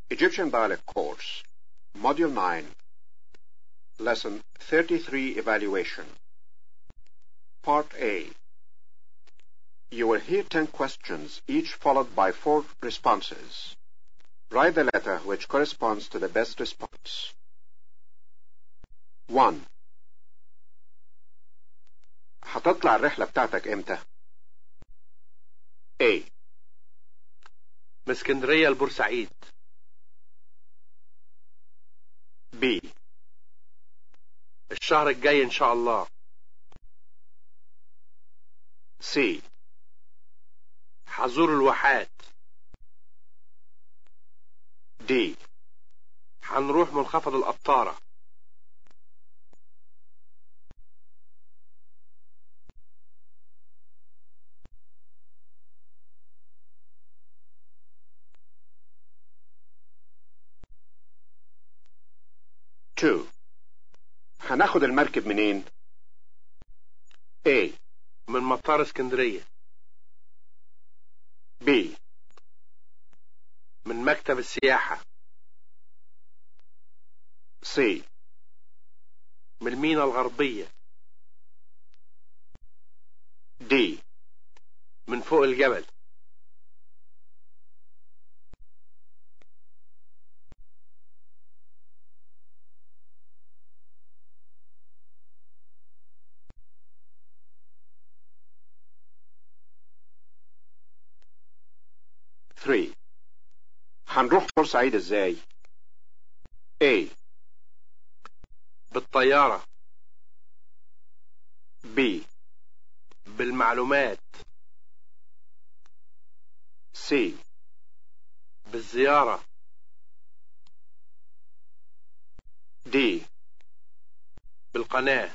Egyptian Dialect Course, Module 9, Lesson 33 Evaluation. Part A. You will hear 10 questions, each followed by 4 responses. Write the letter which corresponds to the best response. 1. هتطلع الرحلة بتاعتك امتى؟ A. من اسكندرية لبورسعيد. B. الشهر الجاي إن شاء الله. C. هزور الواحات. D. هنروح منخفض القطارة. Two. هناخد المركب منين؟ A. من مطار اسكندرية. B. من مكتب السياحة. C. من المينا الغربية. D. من فوق الجبل. Three. هنروح بورسعيد ازاي؟ A. بالطيارة. B. بالمعلومات. C. بالزيارة. D. بالقناة.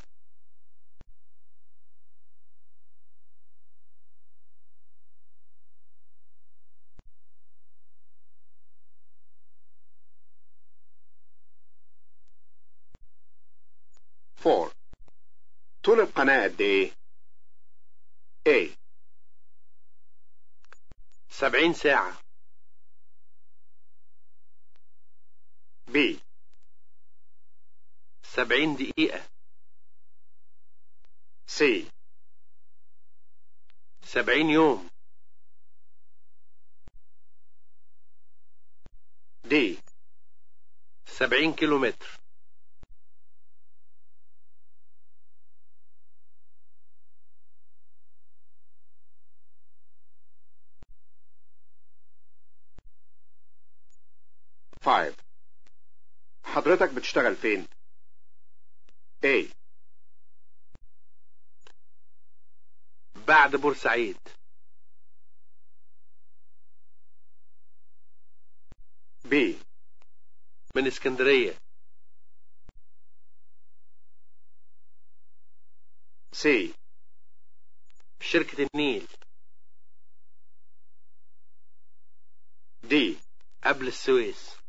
Four. طول القناة قد ايه؟ A. 70 ساعة. B. 70 دقيقة. C. 70 يوم. D. 70 كيلومتر. Five. حضرتك بتشتغل فين؟ A. بعد بورسعيد. B. من اسكندرية. C. في شركة النيل. D. قبل السويس.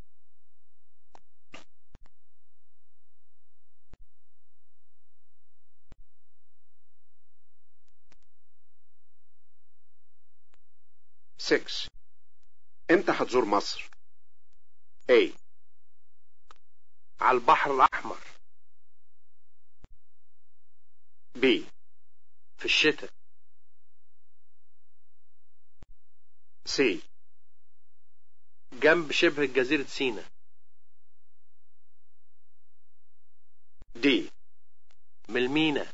Six. امتى هتزور مصر؟ A. على البحر الأحمر. B. في الشتاء. C. جنب شبه جزيرة سيناء. D. من المينا.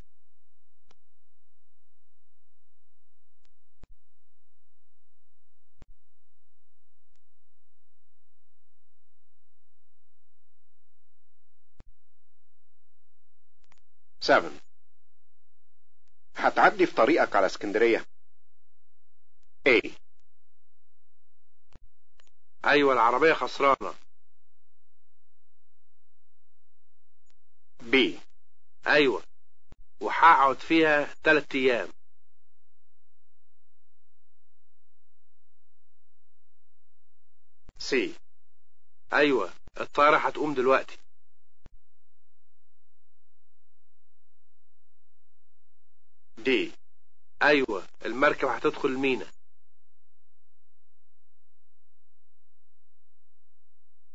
Seven. هتعدي في طريقك على اسكندرية؟ A. أيوة العربية خسرانة. B. أيوة وهقعد فيها 3 أيام. C. أيوة الطيارة هتقوم دلوقتي. D. أيوة المركب هتدخل المينا.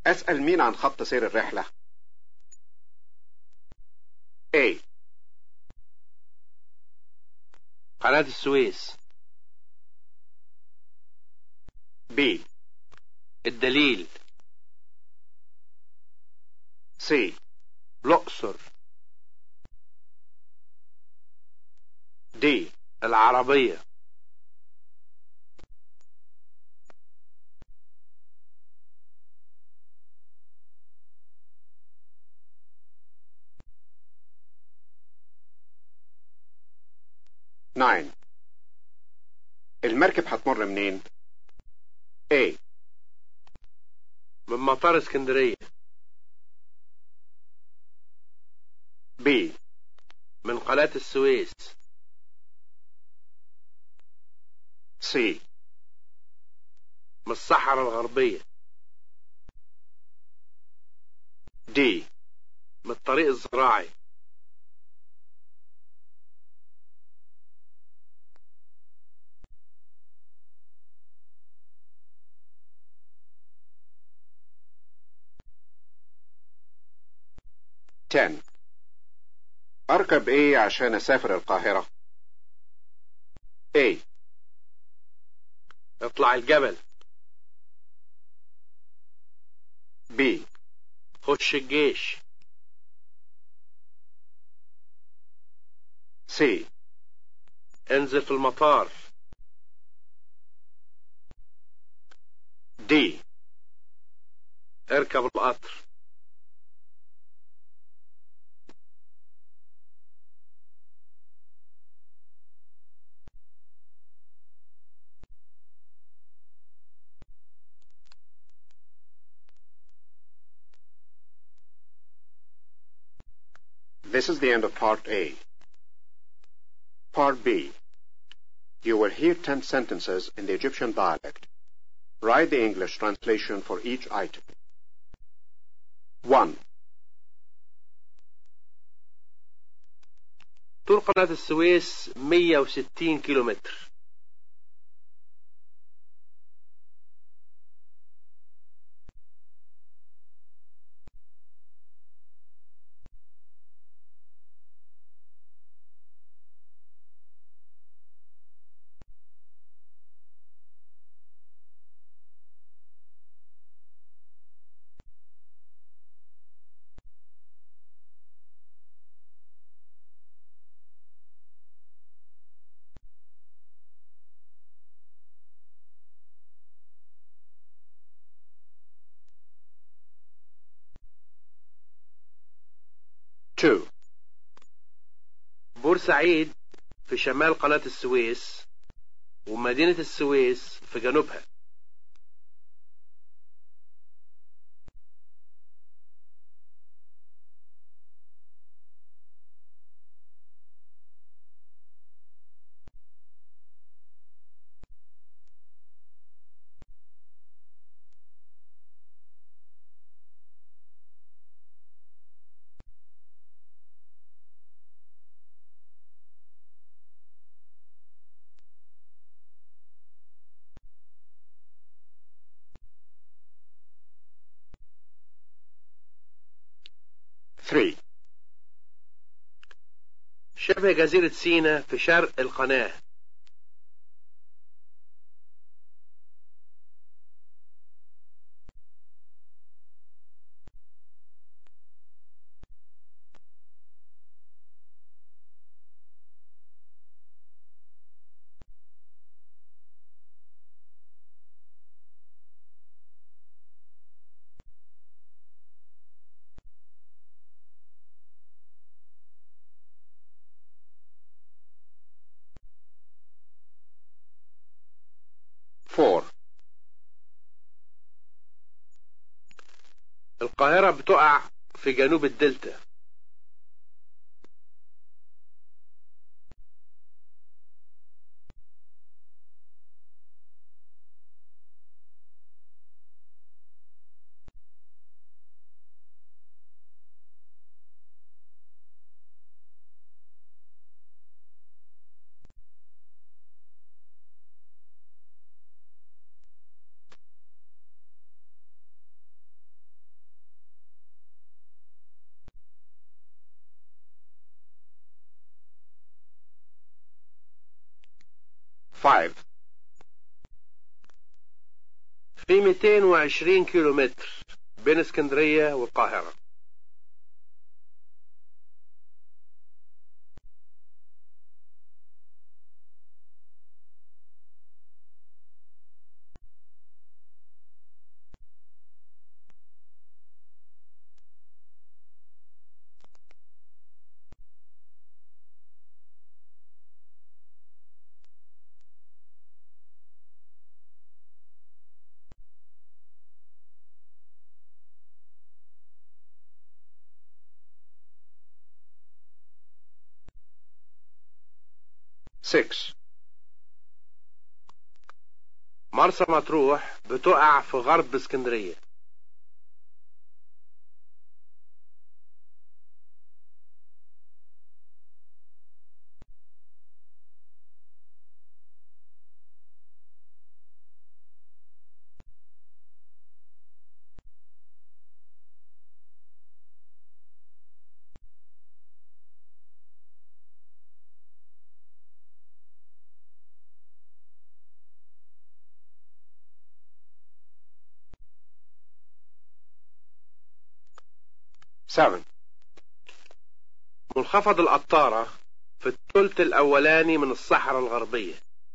أسأل مين عن خط سير الرحلة؟ A. قناة السويس. B. الدليل. C. الأقصر. D. العربية. Nine. المركب هتمر منين؟ A. من مطار اسكندرية. B. من قناة السويس. C. من الصحراء الغربية. D. من الطريق الزراعي. Ten. أركب إيه عشان أسافر القاهرة؟ A. اطلع الجبل. B. خش الجيش. C. انزل في المطار. D. اركب القطر. This is the end of Part A. Part B. You will hear 10 sentences in the Egyptian dialect. Write the English translation for each item. 1. طول قناة السويس 160 كيلومتر. Two. بورسعيد في شمال قناة السويس ومدينة السويس في جنوبها. 3. شبه جزيرة سيناء في شرق القناة. 4. القاهرة بتقع في جنوب الدلتا. 5. في 220 كيلومتر بين اسكندرية والقاهرة. 6. مرسى مطروح بتقع في غرب اسكندرية. 7. منخفض القطارة في الثلث الأولاني من الصحراء الغربية.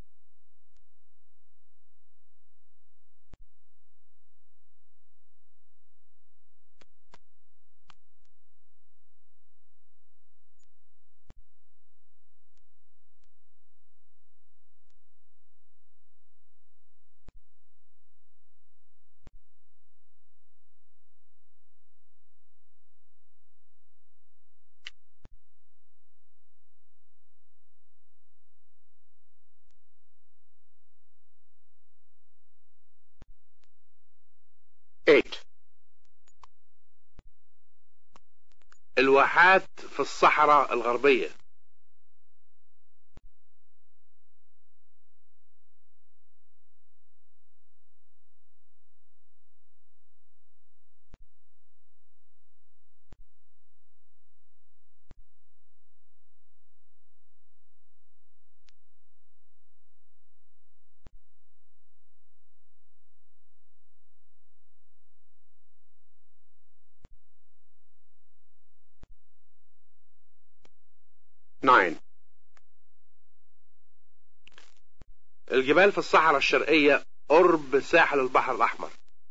8. الواحات في الصحراء الغربية. 9. الجبال في الصحراء الشرقية قرب ساحل البحر الأحمر.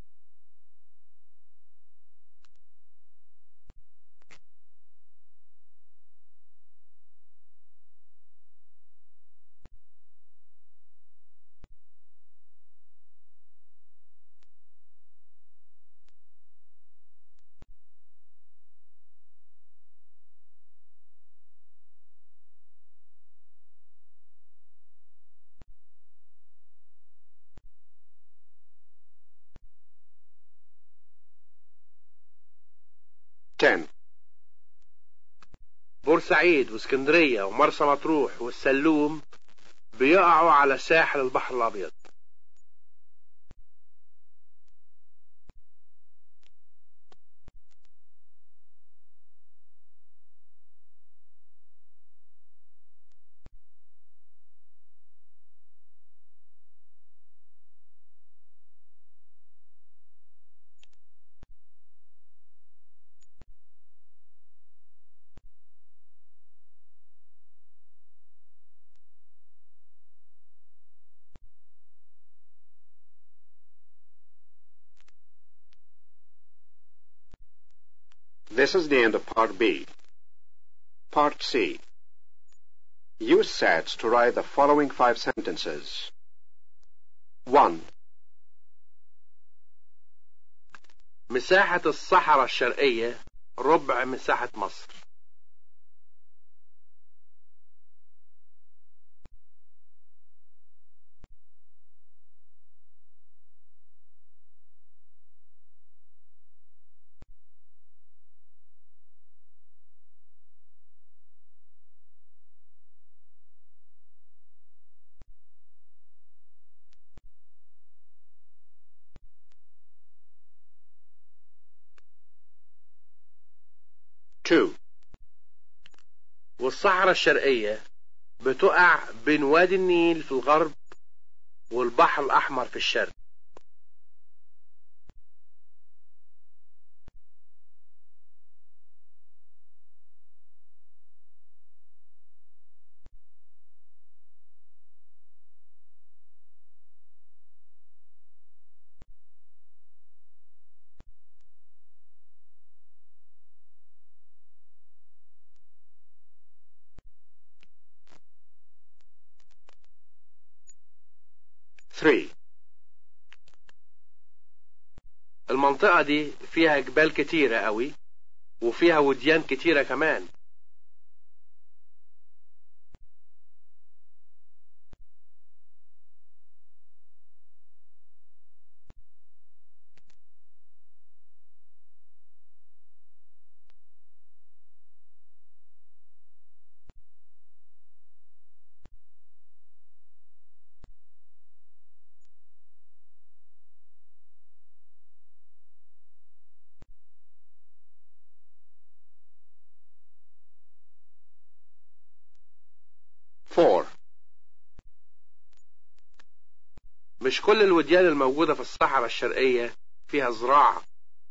10. بورسعيد واسكندرية ومرسى مطروح والسلوم بيقعوا على ساحل البحر الأبيض. This is the end of Part B. Part C. Use sets to write the following 5 sentences. 1. مساحة الصحراء الشرقية ربع مساحة مصر. 2. والصحراء الشرقية بتقع بين وادي النيل في الغرب والبحر الأحمر في الشرق. المنطقة دي فيها جبال كتيرة قوي وفيها وديان كتيرة كمان. مش كل الوديان الموجودة في الصحراء الشرقية فيها زراعة.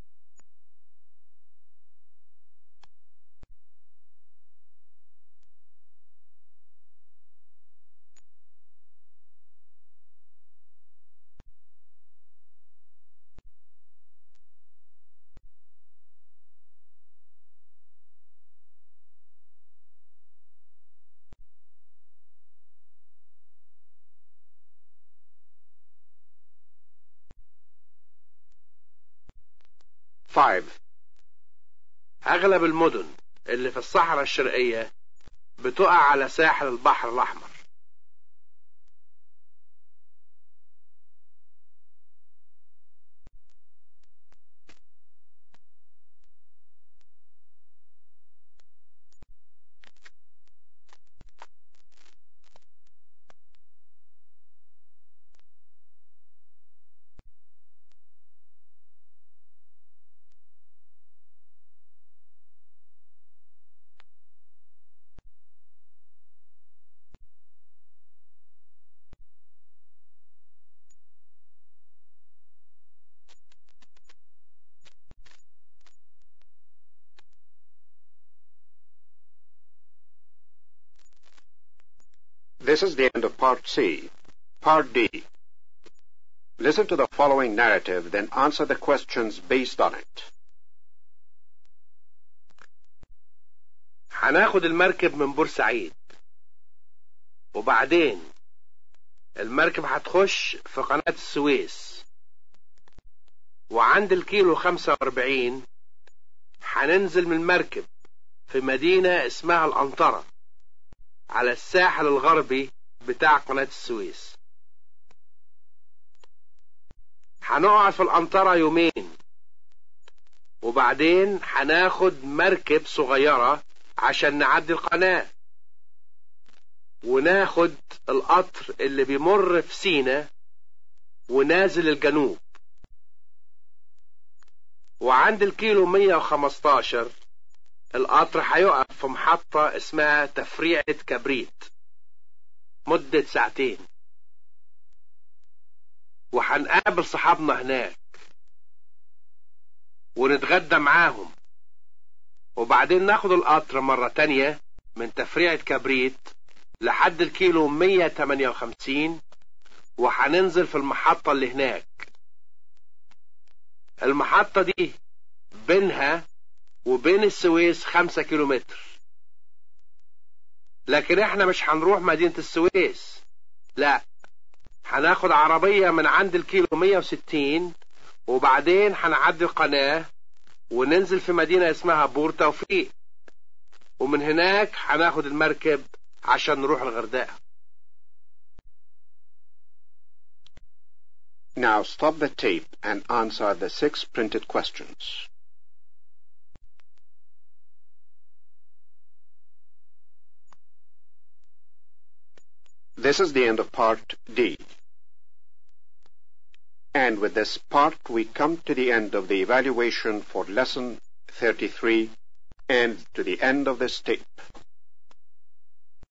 أغلب المدن اللي في الصحراء الشرقية بتقع على ساحل البحر الأحمر. This is the end of Part C. Part D. Listen to the following narrative, then answer the questions based on it. هناخد المركب من بورسعيد، وبعدين المركب هتخش في قناة السويس، وعند الكيلو 45 هننزل من المركب في مدينة اسمها الأنطرة على الساحل الغربي بتاع قناة السويس. هنقعد في الأنطرة يومين، وبعدين هناخد مركب صغيرة عشان نعدي القناة، وناخد القطر اللي بيمر في سينا ونازل الجنوب، وعند الكيلو 115 القطر هيقف في محطة اسمها تفريعة كبريت مدة 2 ساعة، وهنقابل صحابنا هناك ونتغدى معاهم، وبعدين ناخد القطر مرة تانية من تفريعة كبريت لحد الكيلو 158 وهننزل في المحطة اللي هناك. المحطة دي بينها وبين السويس 5 كيلومتر، لكن احنا مش هنروح مدينة السويس، لا، هناخد عربية من عند الكيلو 160 وبعدين هنعدي القناة وننزل في مدينة اسمها بور توفيق، ومن هناك هناخد المركب عشان نروح الغردقة. Now stop the tape and answer the 6 printed questions. This is the end of Part D. And with this part, we come to the end of the evaluation for Lesson 33 and to the end of this tape.